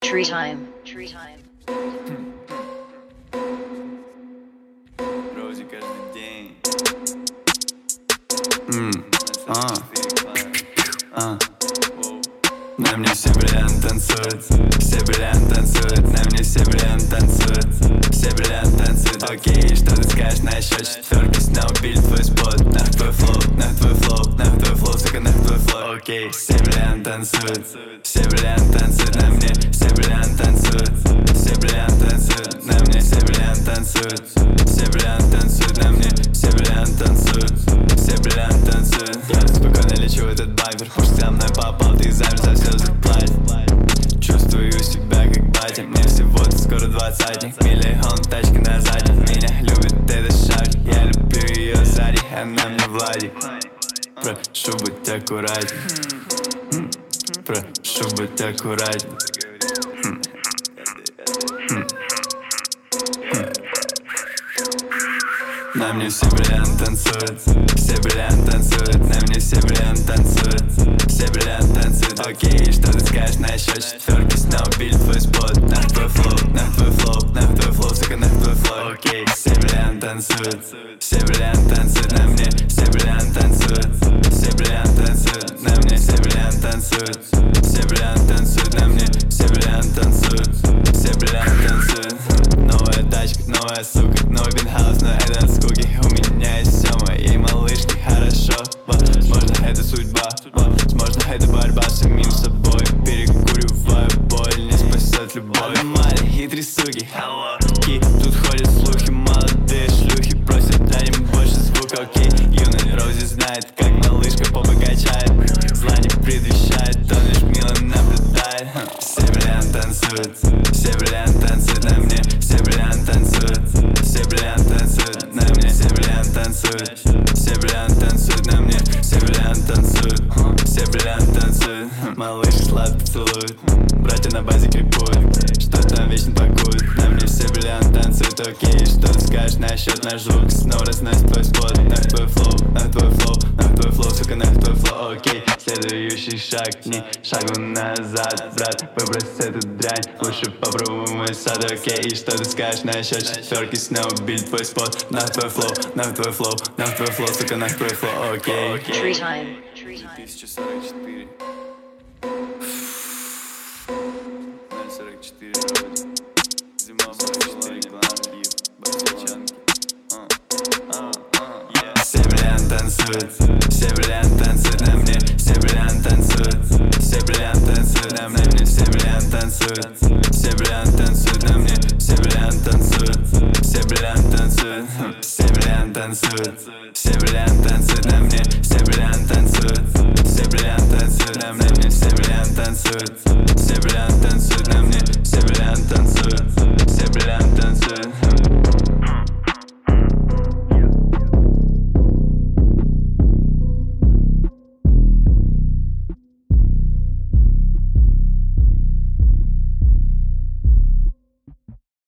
Tree time. Tree time. Рози каждый день. На мне все бриллианты танцуют, все бриллианты танцуют, на мне все бриллианты танцуют, все бриллианты танцуют. Окей, что ты скажешь насчет четверки? Снова били твой спот, на твой флоу, на твой флоу, на твой флоу, сука, на твой флоу. Окей, все бриллианты танцуют, все бриллианты танцуют, на мне все бриллианты танцуют, все бриллианты танцуют, на мне все бриллианты танцуют, все бриллианты танцуют, на мне все бриллианты танцуют, все бриллианты танцуют. Я спокойно лечу этот бампер, потому что со мной попал, ты замер, за все заплатит. Чувствую себя как батя, мне всего-то скоро 20-ник. Миллион тачки на задних, меня любит этот шарик. Я люблю ее сзади, она мне Владик. Прошу быть аккуратней, прошу быть аккуратней. На мне все бриллианты танцуют, все бриллианты танцуют, на мне все бриллианты танцуют, все бриллианты танцуют. Окей, что ты скажешь насчет четверки? Снова били твой спот, на твой флоу, на твой флоу, на твой флоу, сука, на твой флоу. Окей, все бриллианты танцуют, все бриллианты танцуют, на мне все бриллианты танцуют, все бриллианты танцуют, на мне все бриллианты танцуют, все бриллианты танцуют, на мне все бриллианты танцуют, все бриллианты танцуют. Новая тачка, новая сука, новый пентхаус, но это от скуки. У меня есть все моей малышки, хорошо. Возможно, это судьба, возможно, это борьба с самим собой. Перекуриваю боль, не спасет любовь. Аномалии, хитрые суки, тут ходят слухи, молодые шлюхи просят дать им больше звука. Окей, юная Рози знает, как малышка попа качает, зла не предвещает, он лишь мило наблюдает. Все бриллианты танцуют, все бриллианты танцуют, на мне все бриллианты танцуют, все бриллианты танцуют, на мне все бриллианты танцуют, все бриллианты танцуют, на мне все бриллианты танцуют, все бриллианты танцуют. Малыши сладко целуют, братья на базе крикуют, что там вечно пакуют. На мне все бриллианты танцуют. Окей, что ты скажешь насчет наш звук? Снова разносит твой спот, на твой флоу, на твой флоу, на твой флоу, сука, на твой флоу. Окей, следующий шаг, не шагу назад, брат, выбрось эту дрянь, лучше попробуй мой сад. Окей, что ты скажешь насчет четверки? Снова били твой спот, на твой флоу, на твой флоу, на твой флоу, сука, на твой флоу. Окей. Tree time. Tree time. 1044. 044 Рози. Зима была рекламки, бассачанки. Все бриллианты танцуют, все бриллианты танцуют, на мне все бриллианты танцуют, все бриллианты танцуют, на мне все бриллианты танцуют, все бриллианты танцуют, на мне все бриллианты танцуют, все бриллианты танцуют, все бриллианты танцуют, все бриллианты танцуют, на мне все бриллианты танцуют, все бриллианты танцуют, на мне все бриллианты танцуют, все бриллианты танцуют, на мне